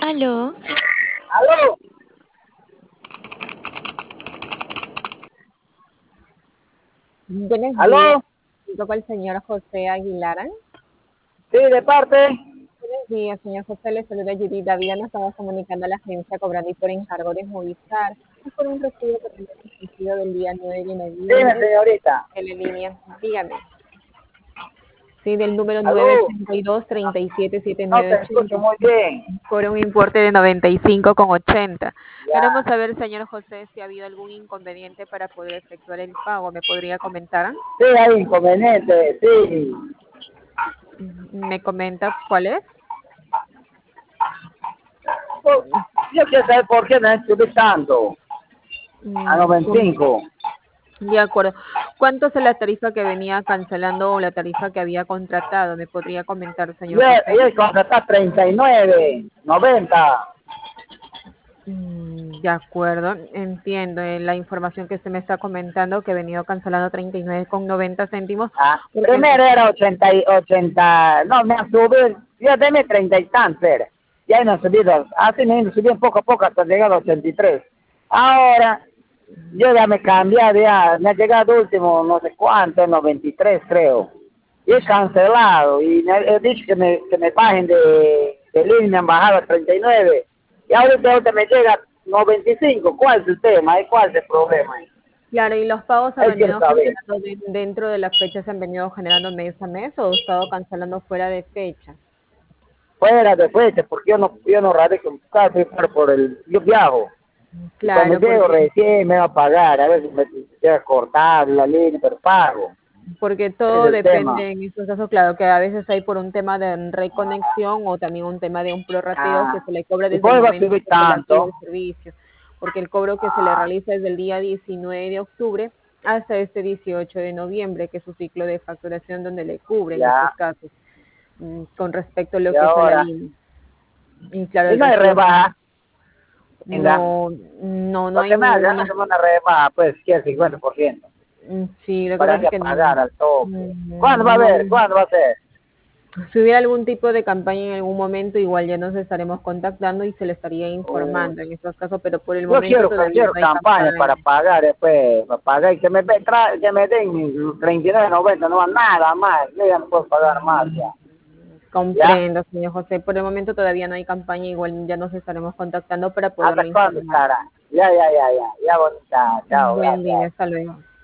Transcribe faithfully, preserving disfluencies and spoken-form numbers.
Aló. ¿Aló? Buenos días, ¿Aló? con el señor José Aguilar. Sí, de parte. Buenos días, señor José, le saluda Judith David, nos estamos comunicando a la agencia cobrando y por encargo de Movistar. Es por un recibo que tenemos recibido del día nueve de Dime, noviembre señorita. de la línea, dígame. Sí, del número nueve ¿Aló? ochenta y dos, treinta y siete, No te setenta y nueve escucho ochenta muy bien. por un importe de noventa y cinco con ochenta. Queremos Ya. saber, señor José, si ha habido algún inconveniente para poder efectuar el pago. ¿Me podría comentar? Sí, hay inconveniente, sí. ¿Me comenta cuál es? Pues, yo quiero saber por qué me subí tanto. A Mm, noventa y com- cinco. De acuerdo. ¿Cuánto es la tarifa que venía cancelando o la tarifa que había contratado? ¿Me podría comentar, Y señor él, y José? él contrata treinta y nueve, noventa. Mm, De acuerdo, entiendo eh, la información que usted me está comentando que he venido cancelando treinta y nueve con noventa céntimos Ah, porque primero era ochenta y ochenta. No, me ha subido. Yo tenía treinta y tantos, era. Y ahí me ha subido. Así me subió poco a poco hasta llegar a ochenta y tres. Ahora, yo ya me cambié, ya, me ha llegado último, no sé cuánto, noventa y tres creo. Y he cancelado, y me he dicho que me, que me bajen de, de línea, me han bajado a treinta y nueve. Y ahorita, ahorita me llega noventa y cinco. ¿Cuál es el tema? ¿Y ¿Cuál es el problema? claro, y los pagos se han Él quiere venido saber. generando de- dentro de la fecha, se han venido generando mes a mes o he estado cancelando fuera de fecha. Fuera de fecha, porque yo no, yo no radico en casa, pero por el, yo viajo. Y cuando Claro, llego porque recién me va a pagar, a veces me llega a cortar la línea, pero pago. Porque Ese es todo el tema. depende en estos casos, claro, que a veces hay por un tema de reconexión o también un tema de un prorrateo que Ah, se le cobra y desde el por eso momento subir que se le activa tanto. el servicio, porque el cobro que se le Ah, realiza desde el día diecinueve de octubre hasta este dieciocho de noviembre, que es su ciclo de facturación donde le cubre en estos ya. casos, mm, con respecto a lo Y que es a la ahora, línea. Y claro, y el no hay recibo rebaja, venga. no, no, no Lo hay que me hace, ninguna. hágame una rebaja, pues, que el cincuenta por ciento. mm, Sí, lo que Para pasa ir es a que pagar al tope. ¿Cuándo va mm, a no. haber? ¿Cuándo va a ser? Si hubiera algún tipo de campaña en algún momento, igual ya nos estaremos contactando y se le estaría Uh, informando en estos casos, pero por el Yo momento quiero, todavía quiero no hay campaña campaña. para pagar después, para pagar y que me, ve- tra- que me den treinta y nueve noventa, no nada más, yo ya no puedo pagar más ya. ¿Ya? Comprendo, señor José. Por el momento todavía no hay campaña, igual ya nos estaremos contactando para ¿Hasta poderlo cuándo informar. estará? Ya, ya, ya, ya, ya bonita, chao, Buen día, gracias. hasta luego.